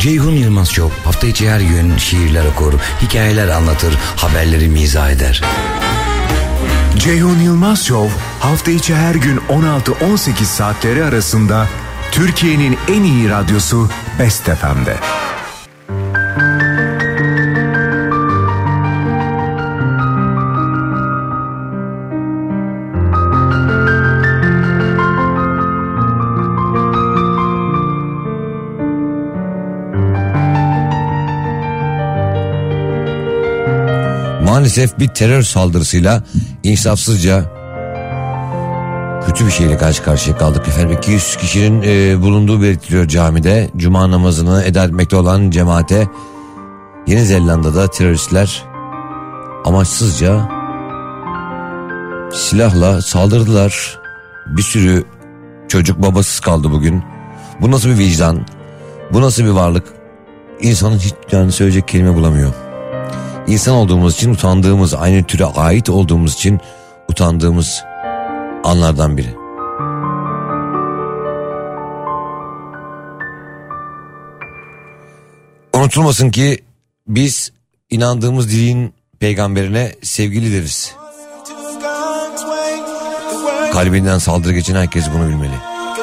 Ceyhun Yılmaz Show hafta içi her gün şiirler okur, hikayeler anlatır, haberleri mizah eder. Ceyhun Yılmaz Show hafta içi her gün 16-18 saatleri arasında Türkiye'nin en iyi radyosu Best FM'de. Maalesef bir terör saldırısıyla insafsızca kötü bir şeyle karşı karşıya kaldık efendim. 200 kişinin bulunduğu belirtiliyor camide. Cuma namazını eda etmekte olan cemaate Yeni Zelanda'da teröristler amaçsızca silahla saldırdılar. Bir sürü çocuk babasız kaldı bugün. Bu nasıl bir vicdan? Bu nasıl bir varlık? İnsanın hiç yani söyleyecek kelime bulamıyor. İnsan olduğumuz için utandığımız, aynı türe ait olduğumuz için utandığımız anlardan biri. Unutulmasın ki biz inandığımız dinin peygamberine sevgili deriz. Kalbinden saldırı geçen herkes bunu bilmeli.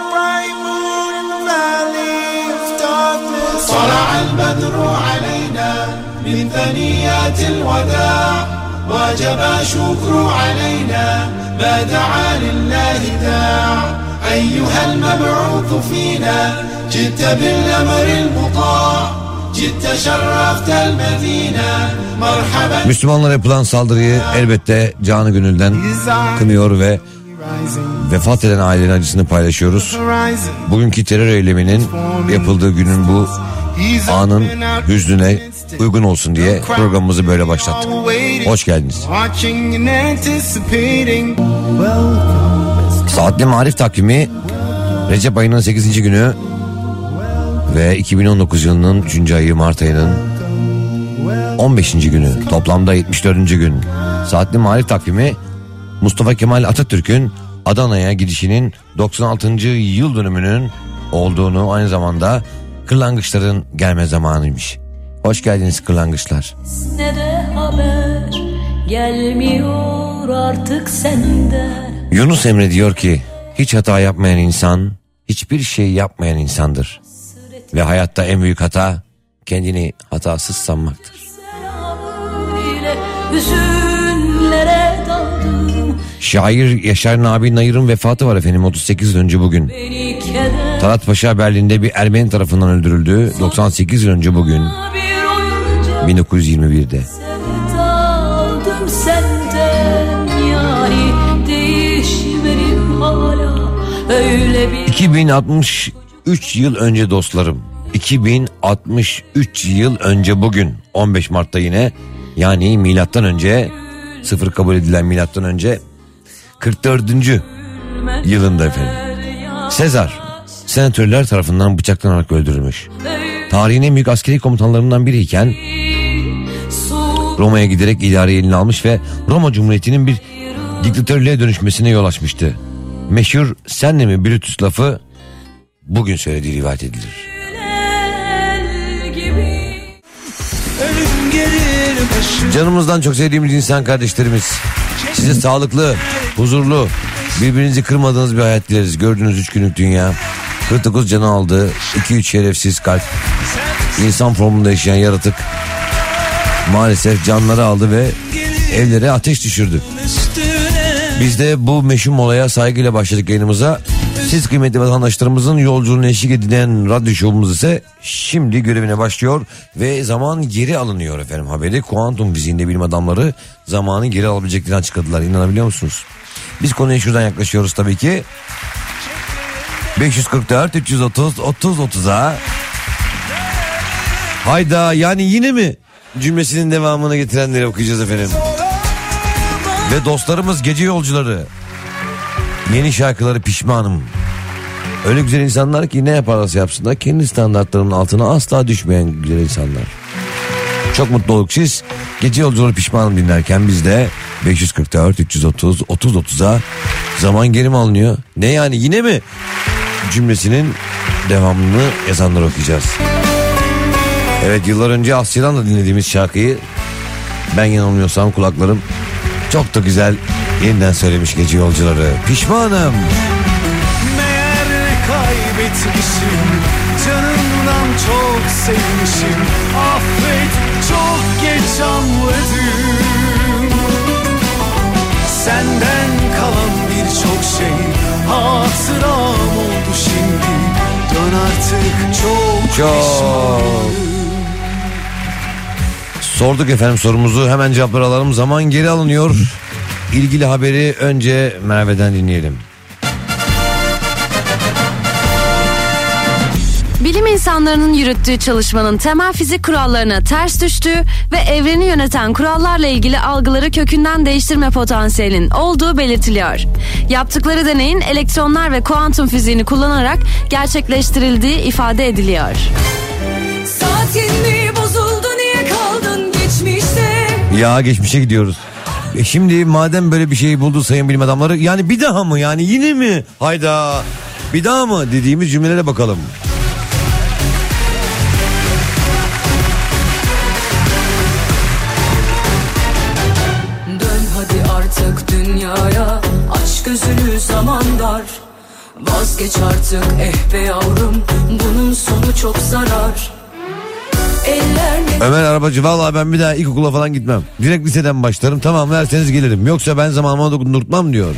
من ثنيات الوداع وجب شكر علينا ما دعا لله داع أيها المبعوث فينا جئت بالأمر المطاع جئت شرفت المدينة مرحبا. Müslümanlara yapılan saldırıyı elbette canı gönülden kınıyor ve vefat eden ailelerin acısını paylaşıyoruz. Bugünkü terör eyleminin yapıldığı günün bu anın hüznüne uygun olsun diye programımızı böyle başlattık. Hoş geldiniz. Saatli Marif takvimi Recep ayının 8. günü ve 2019 yılının 3. ayı Mart ayının 15. günü, toplamda 74. gün. Saatli Marif takvimi Mustafa Kemal Atatürk'ün Adana'ya gidişinin 96. yıl dönümünün olduğunu, aynı zamanda kırlangıçların gelme zamanıymış. Hoş geldiniz kırlangıçlar. Ne de haber gelmiyor artık senden. Yunus Emre diyor ki hiç hata yapmayan insan hiçbir şey yapmayan insandır. Ve hayatta en büyük hata kendini hatasız sanmaktır. Şair Yaşar Nabi Nayır'ın vefatı var efendim, 38 yıl önce bugün. Talat Paşa Berlin'de bir Ermeni tarafından öldürüldü. 98 yıl önce bugün. 1921'de. 2063 yıl önce dostlarım. 2063 yıl önce bugün 15 Mart'ta yine, yani milattan önce, sıfır kabul edilen milattan önce 44. yılında efendim. Sezar senatörler tarafından bıçaklanarak öldürülmüş. Tarihin en büyük askeri komutanlarından biriyken Roma'ya giderek idareyi eline almış ve Roma Cumhuriyeti'nin bir diktatörlüğe dönüşmesine yol açmıştı. Meşhur "sen de mi Brutus" lafı bugün söylediği rivayet edilir. Canımızdan çok sevdiğimiz insan kardeşlerimiz, size sağlıklı, huzurlu, birbirinizi kırmadığınız bir hayat dileriz. Gördüğünüz 3 günlük dünya 49 canı aldı. 2-3 şerefsiz kalp, insan formunda yaşayan yaratık maalesef canları aldı ve evlere ateş düşürdü. Biz de bu meşhum olaya saygıyla başladık yayınımıza. Siz kıymetli vatandaşlarımızın yolculuğuna eşlik edilen radyo şovumuz ise şimdi görevine başlıyor ve zaman geri alınıyor efendim. Haberi kuantum fiziğinde bilim adamları zamanı geri alabileceklerini açıkladılar. İnanabiliyor musunuz? Biz konuya şuradan yaklaşıyoruz tabii ki. 544 330 30 30'a hayda, yani yine mi cümlesinin devamını getirenleri okuyacağız efendim. Ve dostlarımız gece yolcuları, yeni şarkıları pişmanım. Öyle güzel insanlar ki ne yaparlarsa yapsınlar kendi standartlarının altına asla düşmeyen güzel insanlar. Çok mutlu olduk siz gece yolcuları pişmanım dinlerken, biz de 544 330 30 30'a zaman geri mi alınıyor? Ne yani yine mi cümlesinin devamını yazanları okuyacağız. Evet, yıllar önce Asya'dan da dinlediğimiz şarkıyı, ben yanılmıyorsam kulaklarım çok da güzel yeniden söylemiş Gece Yolcuları. Pişmanım. Meğer kaybetmişim, canımdan çok sevmişim. Affet, çok geç anladım. Senden kalan birçok şey hatıram oldu şimdi. Dön artık, çok pişmanım. Sorduk efendim sorumuzu, hemen cevapları alalım. Zaman geri alınıyor. İlgili haberi önce Merve'den dinleyelim. Bilim insanlarının yürüttüğü çalışmanın temel fizik kurallarına ters düştüğü ve evreni yöneten kurallarla ilgili algıları kökünden değiştirme potansiyelinin olduğu belirtiliyor. Yaptıkları deneyin elektronlar ve kuantum fiziğini kullanarak gerçekleştirildiği ifade ediliyor. Saatin mi bozuldu, niye kaldın geçmişte? Ya geçmişe gidiyoruz. Şimdi madem böyle bir şey buldu sayın bilim adamları, yani bir daha mı, yani yine mi? Hayda, bir daha mı dediğimiz cümlelere bakalım. Dön hadi artık dünyaya, aç gözünü, zaman dar. Vazgeç artık be yavrum, bunun sonu çok zarar. Ömer arabacı, vallahi ben bir daha ilkokula falan gitmem. Direkt liseden başlarım, tamam verseniz gelirim. Yoksa ben zamanıma dokundurtmam diyor.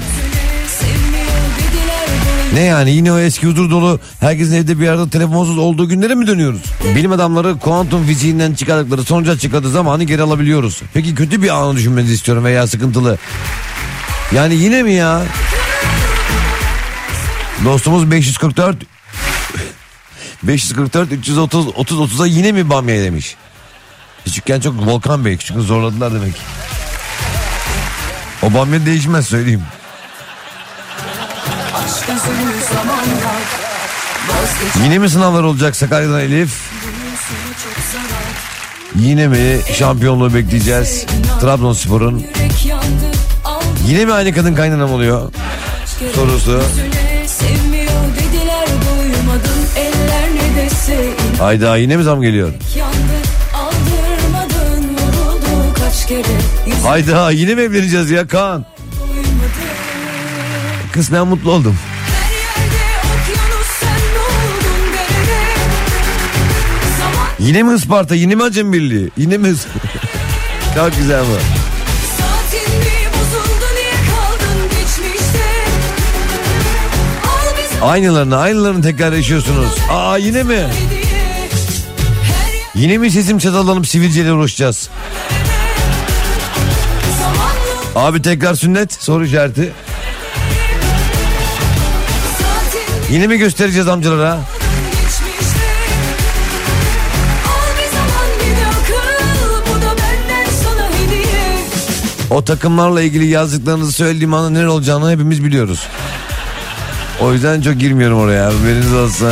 Ne yani, yine o eski huzur dolu herkesin evde bir arada telefonsuz olduğu günlere mi dönüyoruz? Bilim adamları kuantum fiziğinden çıkardıkları sonucu açıkladığı zamanı geri alabiliyoruz. Peki kötü bir anı düşünmenizi istiyorum veya sıkıntılı. Yani yine mi ya? Dostumuz 544 330 30'a yine mi bamya demiş. Küçükken çok Volkan Bey, küçükken zorladılar demek. O bamya değişmez, söyleyeyim. Yine mi sınavlar olacak Sakarya'dan Elif? Yine mi şampiyonluğu bekleyeceğiz Trabzonspor'un? Yine mi aynı kadın kaynanam oluyor sorusu? Hayda, yine mi zam geliyor? Hayda, yine mi evleneceğiz ya Kaan? Kısmen mutlu oldum. Yine mi Isparta, yine mi Acem Birliği? Yine mi? Çok güzel bu. Aynılarını tekrar yaşıyorsunuz. Aa, yine mi? Yine mi sesim çatallanıp sivilceyle uğraşacağız? Abi tekrar sünnet? Soru işareti. Yine mi göstereceğiz amcalara? O takımlarla ilgili yazdıklarınızı söylediğim anda neler olacağını hepimiz biliyoruz. O yüzden çok girmiyorum oraya. Haberiniz olsun.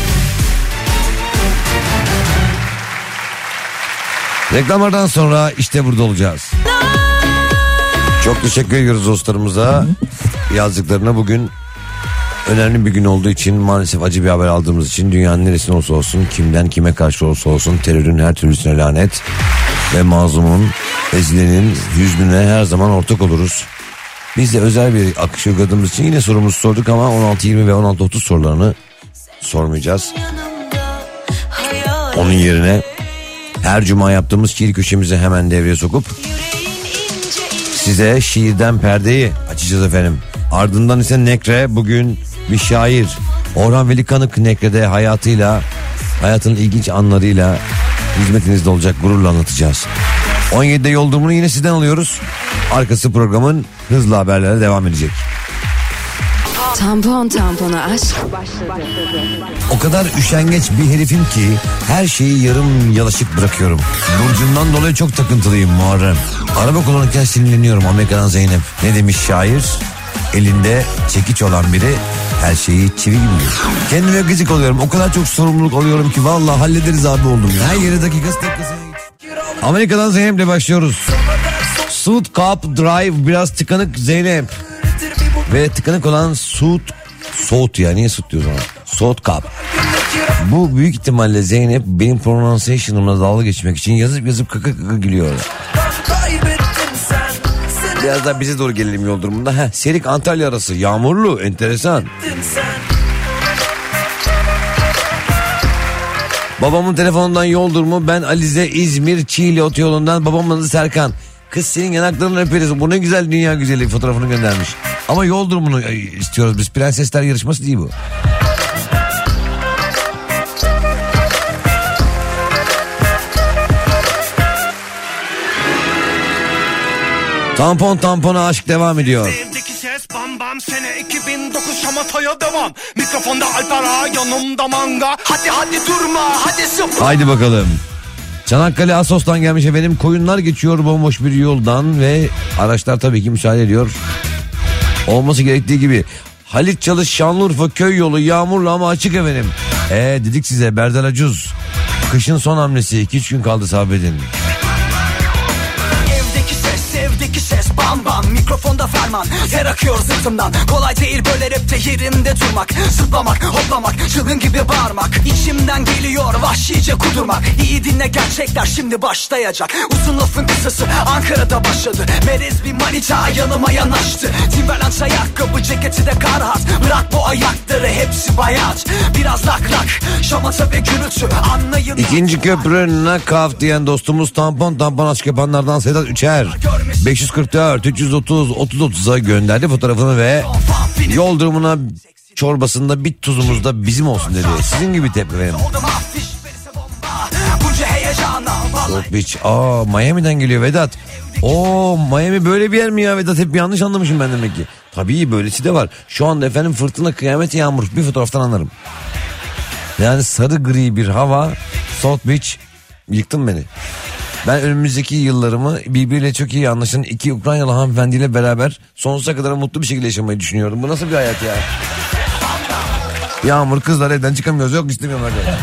Reklamlardan sonra işte burada olacağız. Çok teşekkür ediyoruz dostlarımıza. Yazdıklarına, bugün önemli bir gün olduğu için, maalesef acı bir haber aldığımız için, dünyanın neresinde olsa olsun, kimden kime karşı olsa olsun, terörün her türlüsüne lanet ve mazlumun, ezilenin hüznüne her zaman ortak oluruz. Biz de özel bir akış uyguladığımız için yine sorumuzu sorduk ama 16-20 ve 16-30 sorularını sormayacağız. Onun yerine her cuma yaptığımız şiir köşemizi hemen devreye sokup size şiirden perdeyi açacağız efendim. Ardından ise Nekre, bugün bir şair Orhan Veli Kanık Nekre'de hayatıyla, hayatın ilginç anlarıyla hizmetinizde olacak, gururla anlatacağız. 17'de yol durumunu yine sizden alıyoruz. Arkası programın hızlı haberlere devam edecek. Tampona aşk başladı. O kadar üşengeç bir herifim ki her şeyi yarım yalaşık bırakıyorum. Burcundan dolayı çok takıntılıyım Muharrem. Araba kullanırken sinirleniyorum, Amerika'dan Zeynep. Ne demiş şair? Elinde çekiç olan biri her şeyi çivi gibi. Kendime gıcık oluyorum. O kadar çok sorumluluk alıyorum ki vallahi hallederiz abi oldum ya. Her yere dakikası. Amerika'dan Zeynep'le başlıyoruz. Suit Cup Drive, biraz tıkanık Zeynep. Ve tıkanık olan Suit yani niye Suit diyoruz ona? Suit Cup. Bu büyük ihtimalle Zeynep benim pronunciation'ımla dalga geçmek için yazıp kaka gülüyor. Biraz daha bize doğru gelelim yol durumunda. Serik Antalya arası yağmurlu, enteresan. Babamın telefonundan yol durumu. Ben Alize, İzmir Çiğli otoyolundan. Babamın adı Serkan. Kız senin yanaklarını öperiz. Bu ne güzel dünya güzeli fotoğrafını göndermiş. Ama yol durumunu istiyoruz biz. Prensesler yarışması değil bu. Tampona aşk devam ediyor. Evdeki ses bam bam sene 2009 şamataya devam. Mikrofonda Alpera yanımda manga. Hadi durma hadi sıfır. Haydi bakalım. Çanakkale Assos'tan gelmiş efendim. Koyunlar geçiyor bomboş bir yoldan ve araçlar tabii ki müsaade ediyor. Olması gerektiği gibi. Halit Çalış Şanlıurfa köy yolu yağmurlu ama açık efendim. Dedik size Berdel Acuz. Kışın son hamlesi 2-3 gün kaldı sabredin. Evdeki ses bam bam mikrofonda ferman ter akıyor sırtımdan. Kolay değil böyle rapte yerinde durmak. Zıplamak hoplamak çılgın gibi bağırmak. İçimden geliyor vahşice kudurmak. İyi dinle gerçekler şimdi başlayacak. Uzun lafın kısası Ankara'da başladı. Merez bir manita yanıma yanaştı. Timberland ayakkabı ceketi de Carhartt. Bırak bu ayakları hepsi bayat. Biraz lak şamata ve gürültü anlayın. İkinci köprü nakaf diyen dostumuz tampon aşk yapanlardan Sedat Üçer 544 330 30-30'a gönderdi fotoğrafını ve yol durumuna çorbasında bit tuzumuz da bizim olsun dedi. Sizin gibi tepki verin. South Beach. Miami'den geliyor Vedat. Miami böyle bir yer mi ya Vedat? Hep yanlış anlamışım ben demek ki. Tabii böylesi de var. Şu anda efendim fırtına, kıyamet, yağmur. Bir fotoğraftan anlarım. Yani sarı gri bir hava. South Beach. Yıktın beni. Ben önümüzdeki yıllarımı birbiriyle çok iyi anlaşan iki Ukraynalı hanımefendiyle beraber sonsuza kadar mutlu bir şekilde yaşamayı düşünüyorum. Bu nasıl bir hayat ya? Yağmur, kızlar evden çıkamıyoruz. Yok istemiyorum hadi.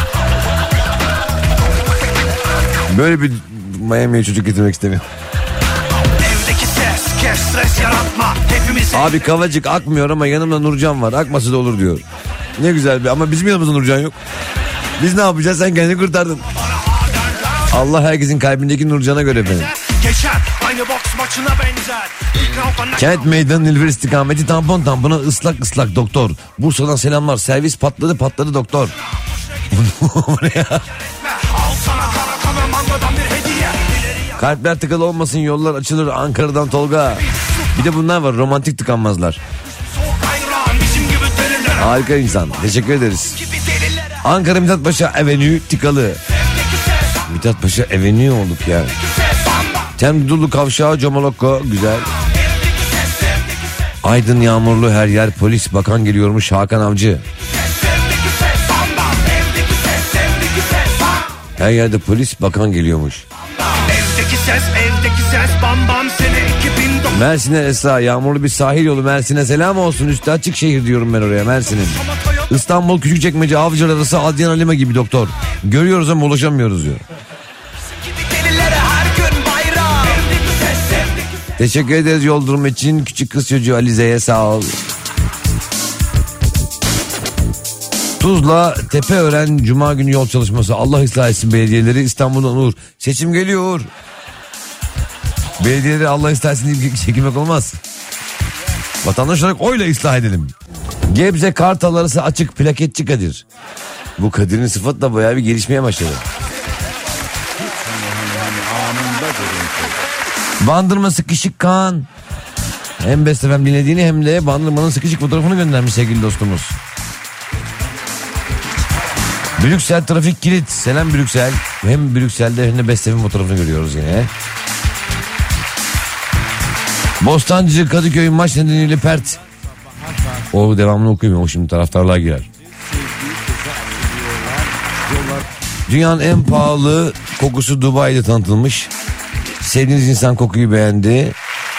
Böyle bir Miami'ye çocuk getirmek istemiyorum. Evdeki ses kes stres yaratma. Hepimiz Abi Kavacık akmıyor ama yanımda Nurcan var. Akması da olur diyor. Ne güzel bir ama bizim yanımızda Nurcan yok. Biz ne yapacağız? Sen kendini kurtardın. Allah herkesin kalbindeki Nurcan'a göre efendim. geçer aynı boks maçına benzer. Kent Meydanı Nilüfer istikameti tampona ıslak doktor. Bursa'dan selamlar. Servis patladı doktor. Kalpler tıkalı olmasın, yollar açılır. Ankara'dan Tolga. Bir de bunlar var, romantik tıkanmazlar. Harika insan, teşekkür ederiz. Ankara Mithat Paşa Avenue tıkalı. Mithat Paşa Avenue olduk ya. Temdulu Kavşağı Comolokko güzel. Aydın yağmurlu, her yer polis, bakan geliyormuş. Hakan Avcı. Her yerde polis, bakan geliyormuş. Evdeki ses bam bam sene 2009. Mersin'e Esra, yağmurlu bir sahil yolu Mersin'e selam olsun. Üstü açık şehir diyorum ben oraya, Mersin'in. İstanbul Küçükçekmece Avcılar arası Adriana Lima gibi doktor. Görüyoruz ama ulaşamıyoruz diyor. Teşekkür ederiz yol durumu için. Küçük kız çocuğu Alize'ye sağ ol. Tuzla Tepeören Cuma günü yol çalışması. Allah ıslah etsin belediyeleri. İstanbul'dan Uğur. Seçim geliyor. Belediyeleri Allah ıslah etsin diye çekilmek olmaz. Vatandaş olarak oyla ıslah edelim. Gebze Kartal arası açık, plaketçi Kadir. Bu Kadir'in sıfatı da bayağı bir gelişmeye başladı. Bandırma sıkışık Kaan. Hem Best FM dinlediğini hem de Bandırma'nın sıkışık fotoğrafını göndermiş sevgili dostumuz. Brüksel trafik kilit. Selam Brüksel. Hem Brüksel'de hem de Best FM fotoğrafını görüyoruz yine. Bostancı Kadıköy maç nedeniyle pert. O devamını okuyayım. O şimdi taraftarlığa girer. Dünyanın en pahalı kokusu Dubai'de tanıtılmış. Sevdiğiniz insan kokuyu beğendi.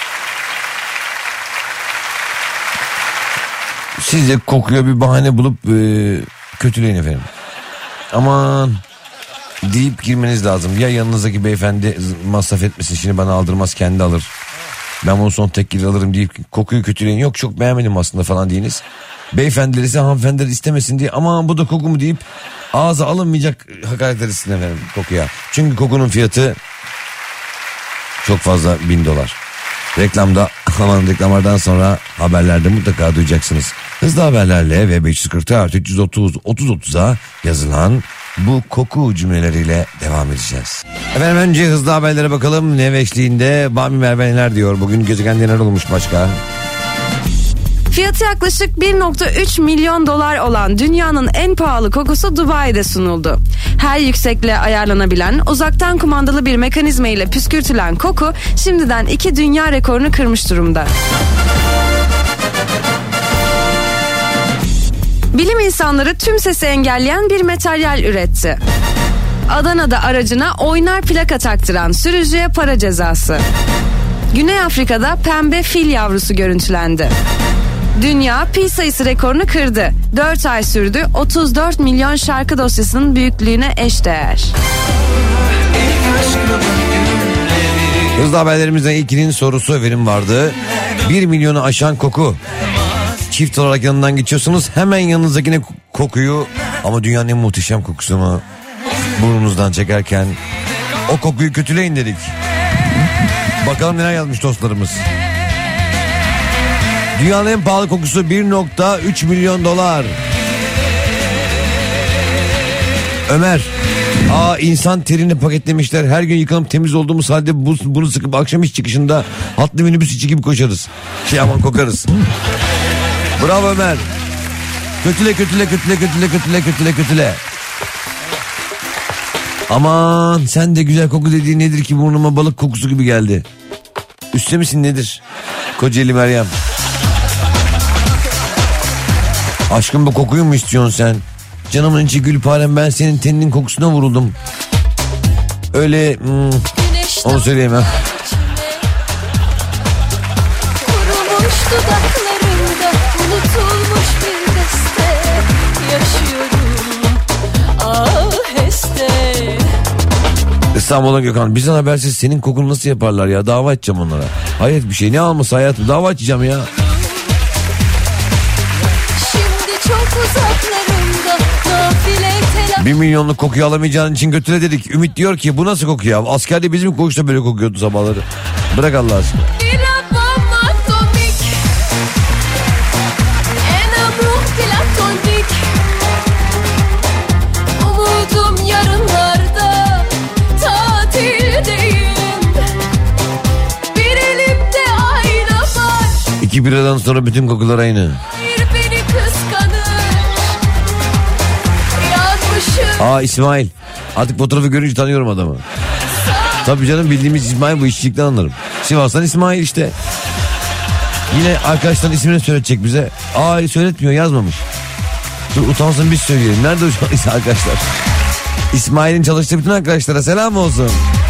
Siz de kokuya bir bahane bulup kötüleyin efendim. Aman deyip girmeniz lazım. Ya yanınızdaki beyefendi masraf etmesin, şimdi bana aldırmaz, kendi alır. Ben bunu son tek alırım deyip kokuyu kötüleyin. Yok çok beğenmedim aslında falan deyiniz. Beyefendiler ise hanımefendiler istemesin diye aman bu da koku mu deyip ağza alınmayacak hakaretler istedim efendim kokuya. Çünkü kokunun fiyatı çok fazla, $1000. Reklamda, aman reklamlardan sonra haberlerde mutlaka duyacaksınız. Hızlı haberlerle ve 540-330-30-30'a yazılan bu koku cümleleriyle devam edeceğiz. Efendim önce hızlı haberlere bakalım. Nev eşliğinde Bami Merve neler diyor? Bugün gezegende neler olmuş başka? Fiyatı yaklaşık 1.3 milyon dolar olan dünyanın en pahalı kokusu Dubai'de sunuldu. Her yüksekliğe ayarlanabilen, uzaktan kumandalı bir mekanizma ile püskürtülen koku şimdiden 2 dünya rekorunu kırmış durumda. Bilim insanları tüm sesi engelleyen bir materyal üretti. Adana'da aracına oynar plaka taktıran sürücüye para cezası. Güney Afrika'da pembe fil yavrusu görüntülendi. Dünya pi sayısı rekorunu kırdı. 4 ay sürdü, 34 milyon şarkı dosyasının büyüklüğüne eşdeğer. Hızlı haberlerimizden ilkinin sorusu efendim vardı. 1 milyonu aşan koku. Çift olarak yanından geçiyorsunuz, hemen yanınızdakine kokuyu, ama dünyanın en muhteşem kokusunu burnunuzdan çekerken o kokuyu kötüleyin dedik. Bakalım neler yazmış dostlarımız. Dünyanın en pahalı kokusu 1.3 milyon dolar. Ömer. İnsan terini paketlemişler. Her gün yıkanıp temiz olduğumuz halde bunu sıkıp akşam iş çıkışında hatlı minibüs içi gibi koşarız. Aman kokarız. Bravo Ömer. Kötüle. Aman sen de güzel koku dediğin nedir ki, burnuma balık kokusu gibi geldi. Üste misin nedir? Kocaeli Meryem. Aşkım bu kokuyu mu istiyorsun sen? Canımın içi Gülparem, ben senin teninin kokusuna vuruldum. Öyle onu söyleyemem. Kurumuş dudaklarımda unutulmuş bir beste yaşıyorum. Aheste. İstanbul'dan Gökhan, bizden habersiz senin kokunu nasıl yaparlar ya? Dava açacağım onlara. Hayret bir şey, ne alması hayatım, dava açacağım ya. Şimdi çok uzaklarımda nafile telaş. 1 milyonluk kokuyu alamayacağın için götüre dedik. Ümit diyor ki bu nasıl koku ya? Askerde bizim koğuşta böyle kokuyordu sabahları. Bırak Allah aşkına. Umudum yarınlarda, tatildeyim. Bir elimde ayna var. 2 biradan sonra bütün kokular aynı. Bir beni kıskanır. Yazmışım. İsmail. Artık fotoğrafı görünce tanıyorum adamı. Tabii canım, bildiğimiz İsmail, bu işçilikten anlarım. Sivas'tan İsmail işte. Yine arkadaşların ismini söyleyecek bize. Söyletmiyor, yazmamış. Dur utansın biz söyleyelim. Nerede o arkadaşlar? İsmail'in çalıştığı bütün arkadaşlara selam olsun.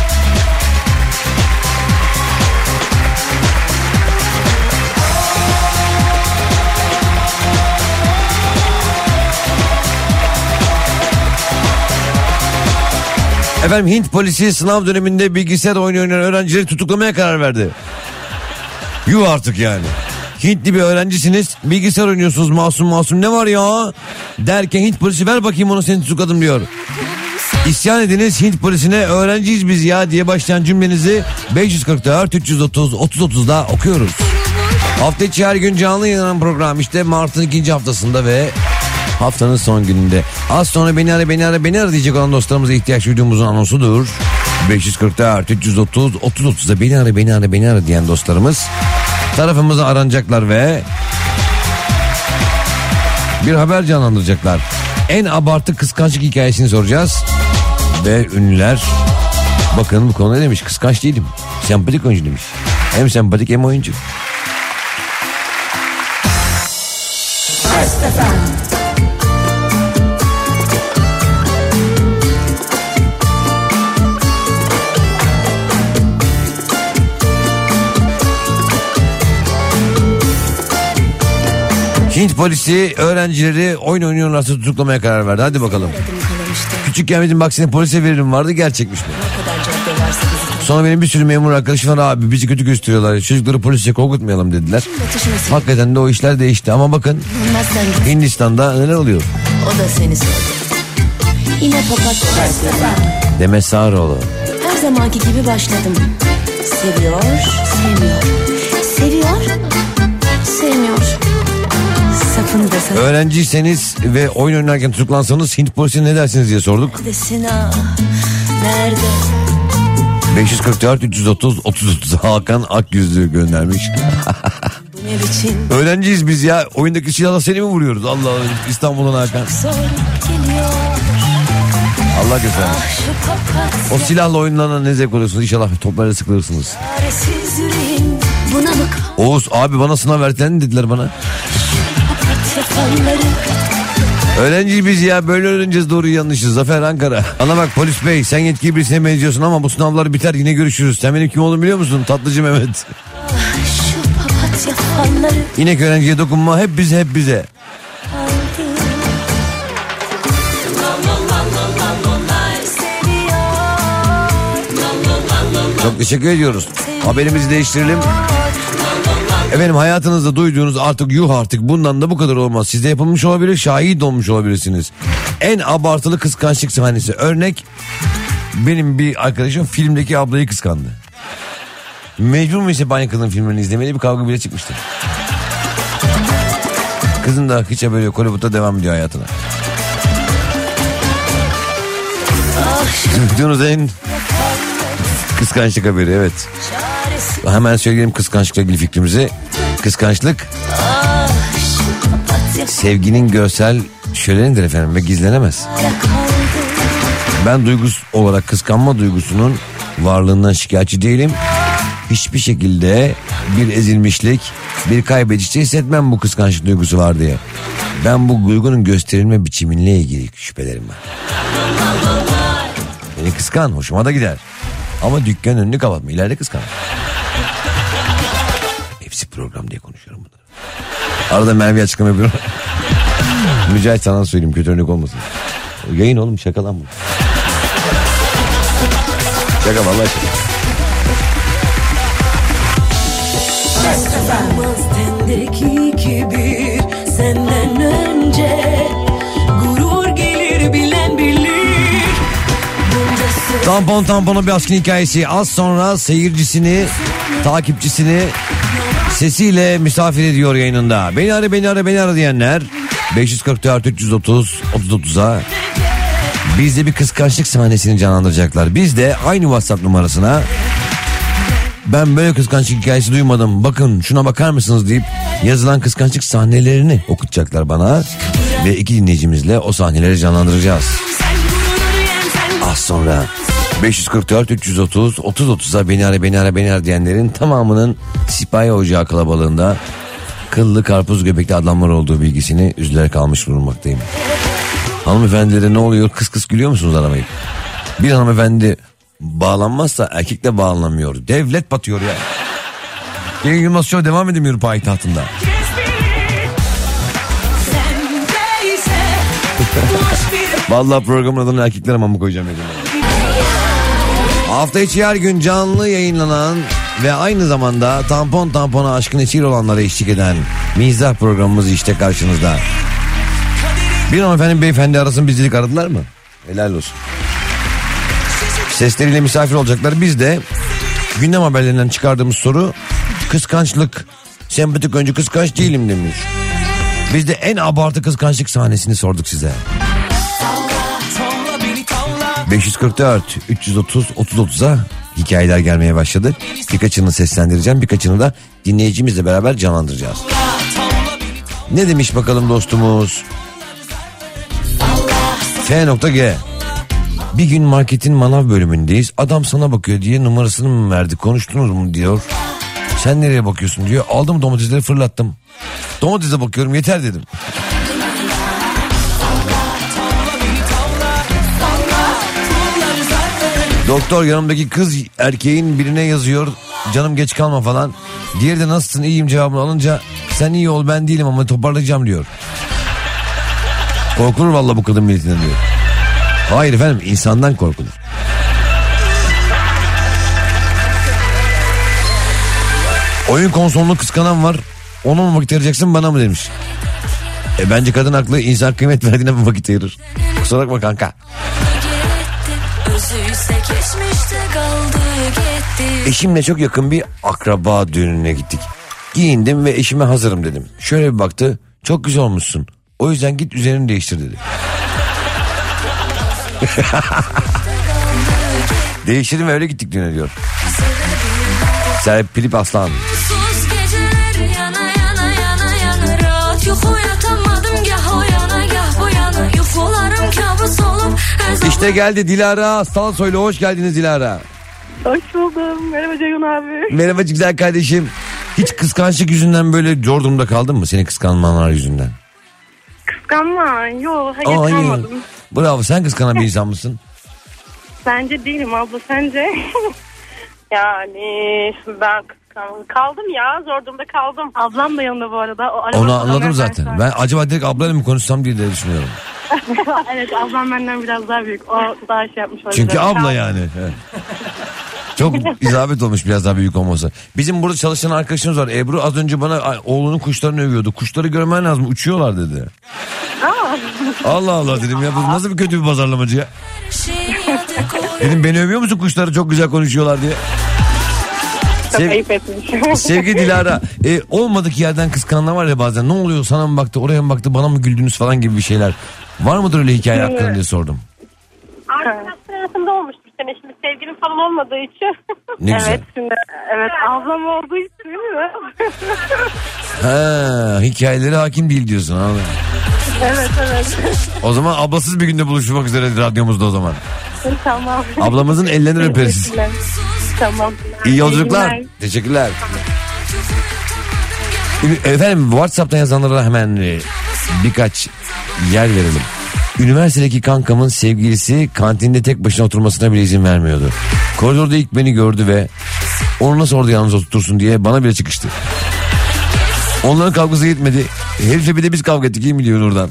Efendim Hint polisi sınav döneminde bilgisayar oyunu oynayan öğrencileri tutuklamaya karar verdi. Yuh artık yani. Hintli bir öğrencisiniz, bilgisayar oynuyorsunuz masum ne var ya derken Hint polisi ver bakayım onu, seni tutukladım diyor. İsyan ediniz Hint polisine, öğrenciyiz biz ya diye başlayan cümlenizi 544-330-30-30'da okuyoruz. Hafta içi her gün canlı yayınlanan program işte Mart'ın 2. haftasında ve haftanın son gününde. Az sonra beni ara diyecek olan dostlarımıza ihtiyaç duyduğumuzun anonsudur. 544-330-30-30'da beni ara diyen dostlarımız tarafımıza aranacaklar ve bir haber canlandıracaklar. En abartı kıskançlık hikayesini soracağız. Ve ünlüler bakın bu konuda ne demiş? Kıskanç değilim, sempatik oyuncu demiş. Hem sempatik hem oyuncu. Hint polisi öğrencileri oyun oynuyorlarsa tutuklamaya karar verdi. Hadi bakalım. Küçükken bizim bak seni polise veririm vardı, gerçekmiş bu. Ne kadar cadde varsa bizi Sonra benim bir sürü memur arkadaşım var, abi bizi kötü gösteriyorlar. Çocukları polise korkutmayalım dediler. Hakikaten de o işler değişti ama bakın Hindistan'da neler oluyor. O da seni sordu. Yine papatya. Demet Sağaroğlu. Her zamanki gibi başladım. Seviyor, sevmiyor. Seviyor, sevmiyor. Sapını da sapını. Öğrenciyseniz ve oyun oynarken tutuklansanız Hint polisine ne dersiniz diye sorduk. Neredesin ha? Nerede? 544 330 30 Hakan Akyüzlü göndermiş. Ne biçim? Öğrenciyiz biz ya. Oyundaki silahla seni mi vuruyoruz? Allah Allah, İstanbul'un Hakan. Zor geliyor. Allah göstermiş. O silahla oyunlarına ne zevk alıyorsunuz? İnşallah toplara sıkılırsınız. Çaresiz yüreğim buna bak. Oğuz abi bana sınav versen dediler bana. Öğrenciyiz biz ya, böyle öğreneceğiz doğruyu yanlışı. Zafer Ankara. Ana bak polis bey, sen yetkili birisine benziyorsun ama bu sınavlar biter, yine görüşürüz. Sen benim kim olduğumu biliyor musun? Tatlıcı Mehmet. Şu papatya falları. İnek öğrenciye dokunma, hep bize hep bize. Çok teşekkür ediyoruz. Haberimizi değiştirelim. Efendim hayatınızda duyduğunuz artık bundan da bu kadar olmaz. Sizde yapılmış olabilir, şahit olmuş olabilirsiniz. En abartılı kıskançlık sahnesi. Örnek, benim bir arkadaşım filmdeki ablayı kıskandı. Mecbur muyuz hep aynı kızın filmlerini izlemeli, bir kavga bile çıkmıştı. Kızın da hiç haberi yok, Hollywood'da devam ediyor hayatına. Duyduğunuz en kıskançlık haberi, evet. Hemen söyleyelim kıskançlıkla ilgili fikrimizi. Kıskançlık sevginin görsel şölenidir efendim ve gizlenemez. Ben duygus olarak kıskanma duygusunun varlığından şikayetçi değilim. Hiçbir şekilde bir ezilmişlik, bir kaybedici hissetmem bu kıskançlık duygusu var diye. Ben bu duygunun gösterilme biçiminle ilgili şüphelerim var. Beni kıskan, hoşuma da gider. Ama dükkanın önünü kapatma, ileride kıskan. Hepsi program diye konuşuyorum bunları. Arada Merve açıklama yapıyorum. Mücahit sana söyleyeyim, kötü örnek olmasın. Yayın oğlum, şaka lan bu. Şaka vallahi şaka. Tendeki kibir senden önce gurur gelir bilen bilir. Tampona bir aşkın hikayesi. Az sonra seyircisini, takipçisini sesiyle misafir ediyor yayınında. Beni ara diyenler 544 330 30'a bizde bir kıskançlık sahnesini canlandıracaklar. Biz de aynı WhatsApp numarasına ben böyle kıskançlık hikayesi duymadım, bakın şuna bakar mısınız deyip yazılan kıskançlık sahnelerini okutacaklar bana. Ve iki dinleyicimizle o sahneleri canlandıracağız. Az sonra 544 330 30'a beni ara diyenlerin tamamının sipahi ocağı kalabalığında kıllı karpuz göbekli adamlar olduğu bilgisini üzülerek almış bulunmaktayım. Hanımefendilere ne oluyor, kıs kıs gülüyor musunuz aramayı? Bir hanımefendi bağlanmazsa erkek de bağlanamıyor. Devlet batıyor ya. Cem Yılmaz Show devam edemiyor payitahtında. Vallahi programın adını erkekler hamamı koyacağım. Hafta içi her gün canlı yayınlanan ve aynı zamanda tampona aşkın esir olanlara eşlik eden mizah programımız işte karşınızda. Bir hanımefendi beyefendi arasın bizlik aradılar mı? Helal olsun. Sesleriyle misafir olacaklar. Biz de gündem haberlerinden çıkardığımız soru kıskançlık. Sempatik önce kıskanç değilim demiş. Biz de en abartı kıskançlık sahnesini sorduk size. 544 330 30'a hikayeler gelmeye başladı. Birkaçını seslendireceğim, birkaçını da dinleyicimizle beraber canlandıracağız. Ne demiş bakalım dostumuz? F.G. Bir gün marketin manav bölümündeyiz. Adam sana bakıyor diye numarasını mı verdi, konuştunuz mu diyor. Sen nereye bakıyorsun diyor. Aldım domatesleri fırlattım. Domatese bakıyorum yeter dedim. Doktor yanımdaki kız erkeğin birine yazıyor. Canım geç kalma falan. Diğeri de nasılsın iyiyim cevabını alınca sen iyi ol ben değilim ama toparlayacağım diyor. Korkulur vallahi bu kadın milletinden diyor. Hayır efendim, insandan korkulur. Oyun konsolunu kıskanan var. Ona mı vakit ayıracaksın bana mı demiş. Bence kadın haklı. İnsan kıymet verdiğine mi vakit ayırır? Kusura bakma kanka. Eşimle çok yakın bir akraba düğününe gittik. Giyindim ve eşime hazırım dedim. Şöyle bir baktı. Çok güzel olmuşsun. O yüzden git üzerini değiştir dedi. Değiştirdim ve öyle gittik düğüne diyor. Serap Pilip Aslan. İşte geldi Dilara Salsoylu. Hoş geldiniz Dilara. Hoş buldum. Merhaba Ceyhun abi. Merhaba güzel kardeşim. Hiç kıskançlık yüzünden böyle zor durumda kaldın mı? Seni kıskanmanlar yüzünden. Kıskanma. Yok, hayır kalmadım. Bravo, sen kıskanan bir insan mısın? Bence değilim abla, sence? Yani ben kaldım ya, zor durumda kaldım. Ablam da yanımda bu arada. Onu anladım zaten. Ben acaba direkt ablayla mı konuşsam diye de düşünüyorum. Evet, ablam benden biraz daha büyük. O daha şey yapmış. Çünkü abla yani. Evet. Çok isabet olmuş biraz daha büyük olması. Bizim burada çalışan arkadaşımız var. Ebru az önce bana oğlunun kuşlarını övüyordu. Kuşları görmen lazım, uçuyorlar dedi. Allah Allah dedim ya, bu nasıl bir kötü bir pazarlamacı ya. Dedim beni övüyor musun, kuşları çok güzel konuşuyorlar diye. Sevgili Dilara, olmadık yerden kıskananlar var ya bazen. Ne oluyor, sana mı baktı, oraya mı baktı, bana mı güldünüz falan gibi bir şeyler. Var mıdır öyle hikaye hakkında diye sordum. Arkadaşlar arasında olmuş bir sene, şimdi sevgilim falan olmadığı için. Ne güzel. Evet, ablam olduğu için. Ha, hikayeleri hakim değil diyorsun abi. Evet. O zaman ablasız bir günde buluşmak üzere radyomuzda o zaman. Tamam. Ablamızın ellerinden öperiz. Tamam. İyi yolculuklar. Teşekkürler. Efendim WhatsApp'tan yazanlara hemen birkaç yer verelim. Üniversitedeki kankamın sevgilisi kantinde tek başına oturmasına bile izin vermiyordu. Koridorda ilk beni gördü ve onu nasıl orada yalnız oturtursun diye bana bile çıkıştı. Onların kavgası gitmedi. Herifle bir de biz kavga ettik, iyi mi diyor oradan.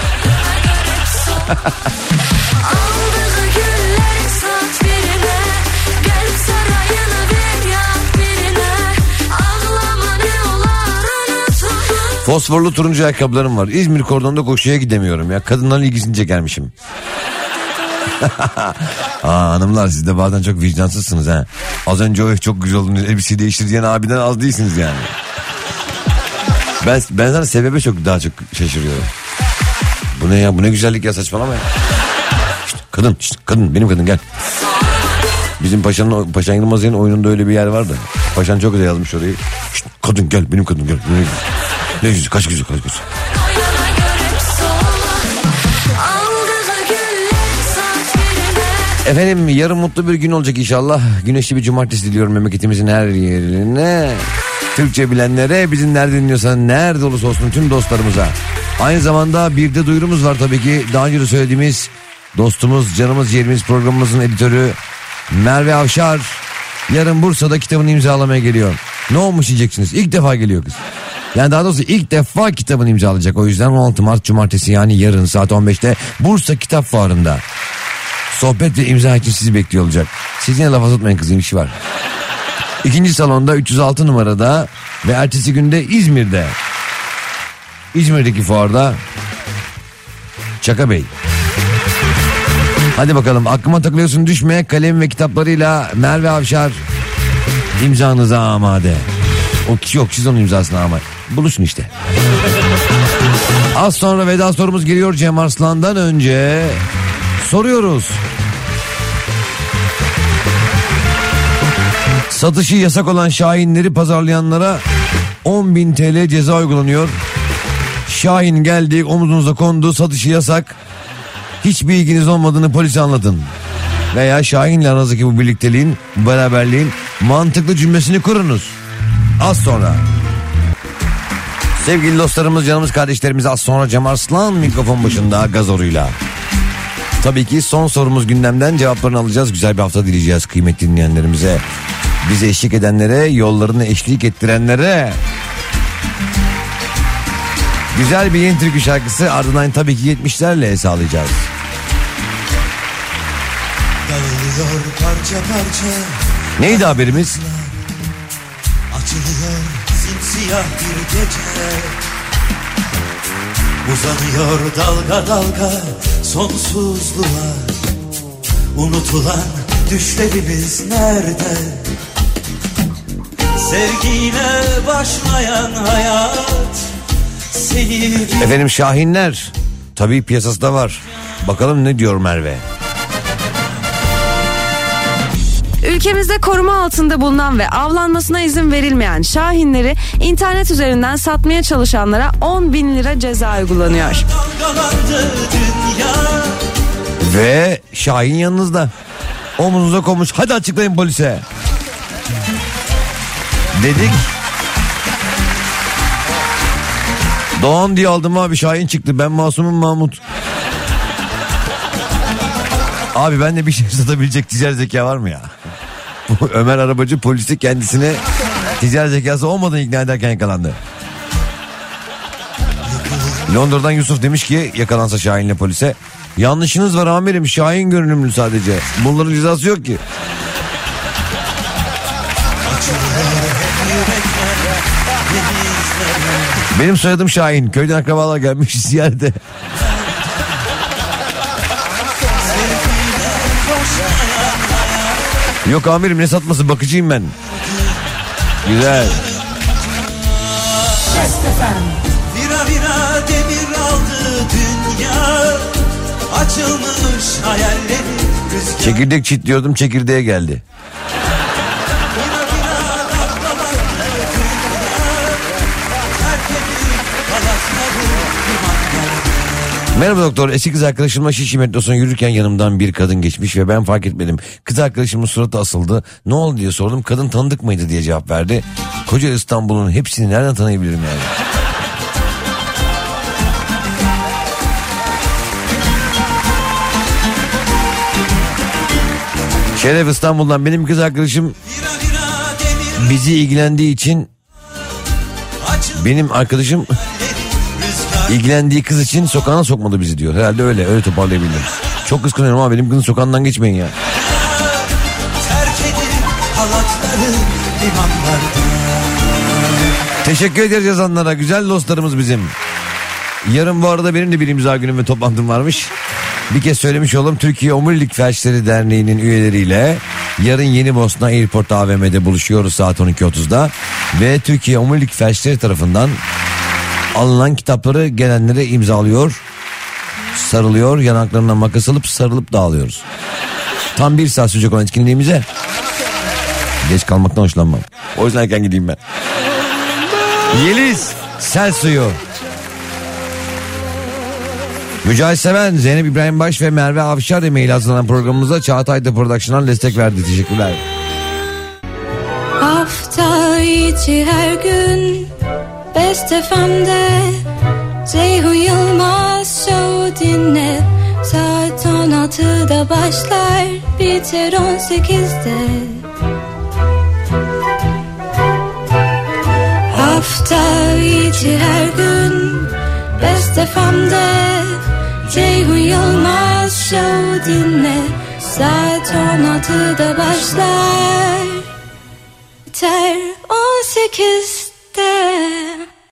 Fosforlu turuncu ayakkabılarım var. İzmir kordonda koşuya gidemiyorum ya. Kadınların ilgisini çekermişim. Hanımlar, siz de bazen çok vicdansızsınız ha. Az önce o çok güzel oldunuz, elbiseyi değiştir diyen abiden az değilsiniz yani. Ben sana sebebe daha çok şaşırıyorum. Bu ne ya, bu ne güzellik ya, saçmalama ya. Kadın benim kadın gel. Bizim Paşa Yılmaz'ın oyununda öyle bir yer vardı. Paşan çok güzel yazmış orayı. Kadın gel, benim kadın gel. Ne yüzü, kaç gözü. Efendim yarın mutlu bir gün olacak inşallah. Güneşli bir cumartesi diliyorum memleketimizin her yerine. Türkçe bilenlere, bizim nerede dinliyorsan nerede olursa olsun tüm dostlarımıza. Aynı zamanda bir de duyurumuz var tabii ki. Daha önce de söylediğimiz dostumuz, canımız, yerimiz programımızın editörü Merve Avşar yarın Bursa'da kitabını imzalamaya geliyor. Ne olmuş diyeceksiniz, ilk defa geliyor kız. Yani daha doğrusu ilk defa kitabını imzalayacak. O yüzden 16 Mart Cumartesi, yani yarın saat 15'te Bursa Kitap Fuarı'nda sohbet ve imza için sizi bekliyor olacak. Siz yine laf atmayın kızım, işi var. İkinci salonda 306 numarada ve ertesi günde İzmir'deki fuarda Çaka Bey. Hadi bakalım, aklıma takılıyorsun düşme, kalem ve kitaplarıyla Merve Avşar imzanıza amade. Yok, siz onun imzasına ama buluşun işte. Az sonra veda sorumuz geliyor Cem Arslan'dan önce soruyoruz. Satışı yasak olan şahinleri pazarlayanlara 10.000 TL ceza uygulanıyor. Şahin geldi, omuzunuza kondu, satışı yasak. Hiçbir ilginiz olmadığını polise anlatın. Veya Şahin'le aranızdaki bu birlikteliğin, bu beraberliğin mantıklı cümlesini kurunuz. Az sonra. Sevgili dostlarımız, canımız kardeşlerimiz, az sonra Cem Arslan mikrofon başında gazoruyla. Tabii ki son sorumuz gündemden cevaplarını alacağız. Güzel bir hafta dileyeceğiz kıymetli dinleyenlerimize. Bize eşlik edenlere, yollarını eşlik ettirenlere. Güzel bir yeni türkü şarkısı, ardından tabii ki 70'lerle sağlayacağız. Dağılıyor parça parça. Neydi haberimiz? Açılıyor simsiyah bir gece, uzanıyor dalga dalga sonsuzluğa. Unutulan düşlerimiz nerede? Sevgiyle başlayan hayat seni... Efendim şahinler tabii piyasasında var. Bakalım ne diyor Merve? Ülkemizde koruma altında bulunan ve avlanmasına izin verilmeyen şahinleri internet üzerinden satmaya çalışanlara 10.000 lira ceza uygulanıyor. Ve şahin yanınızda. Omuzunuza koymuş. Hadi açıklayın polise. Dedik. Doğan diye aldım abi, şahin çıktı. Ben masumum Mahmut. Abi bende bir şey satabilecek ticari zeka var mı ya? Bu Ömer Arabacı polisi kendisine ticari zekası olmadan ikna ederken yakalandı. Londra'dan Yusuf demiş ki yakalansa şahinle polise. Yanlışınız var amirim, şahin görünümlü sadece. Bunların cezası yok ki. Benim soyadım Şahin. Köyden akrabalar gelmiş ziyarete. Yok amirim ne satması, bakıcıyım ben. Güzel. Vira vira demir aldı dünya, açılmış hayalleri rüzgar. Çekirdek çitliyordum, çekirdeğe geldi. Merhaba doktor, eski kız arkadaşımla Şişli metrosuna yürürken yanımdan bir kadın geçmiş ve ben fark etmedim. Kız arkadaşımın suratı asıldı. Ne oldu diye sordum. Kadın tanıdık mıydı diye cevap verdi. Koca İstanbul'un hepsini nereden tanıyabilirim yani? Şeref İstanbul'dan, benim kız arkadaşım bizi ilgilendiği için, benim arkadaşım ilgilendiği kız için sokağına sokmadı bizi diyor. Herhalde öyle toparlayabildim. Çok kıskanıyorum ama benim kızın sokağından geçmeyin ya. Teşekkür ederiz yazanlara, güzel dostlarımız bizim. Yarın bu arada benim de bir imza günüm ve toplantım varmış. Bir kez söylemiş olalım, Türkiye Omurilik Felçleri Derneği'nin üyeleriyle yarın Yeni Bosna Airport AVM'de buluşuyoruz saat 12.30'da. Ve Türkiye Omurilik Felçleri tarafından alınan kitapları gelenlere imzalıyor, sarılıyor, yanaklarına makas alıp sarılıp dağılıyoruz. Tam 1 saat sürecek olan etkinliğimize geç kalmaktan hoşlanmam. O yüzden erken gideyim ben. Yeliz, sel suyu. Mücahit Seven, Zeynep İbrahim Baş ve Merve Avşar email hazırlanan programımıza Çağatay The Production'dan destek verdi. Teşekkürler. Hafta içi her gün Best FM'de Ceyhun Yılmaz Show dinle. Saat 16'da başlar, biter 18'de. Hafta içi her gün Best FM'de Ceyhun Yılmaz Show dinle. Saat 16'da başlar, biter 18'de.